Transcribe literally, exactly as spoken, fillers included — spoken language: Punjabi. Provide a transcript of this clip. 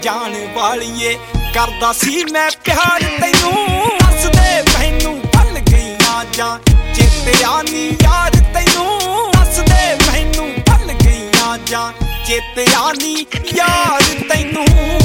ਜਾਣ ਵਾਲੀਏ ਕਰਦਾ ਸੀ ਮੈਂ ਪਿਆਰ ਤੈਨੂੰ ਦੱਸ ਦੇ ਮੈਨੂੰ ਭੁੱਲ ਗਈਆਂ ਜਾਂ ਚੇਤਿਆ ਨੀ ਯਾਰ ਤੈਨੂੰ ਦੱਸ ਦੇ ਮੈਨੂੰ ਭੁੱਲ ਗਈਆਂ ਜਾਂ ਚੇਤਿਆ ਨੀ ਯਾਰ ਤੈਨੂੰ।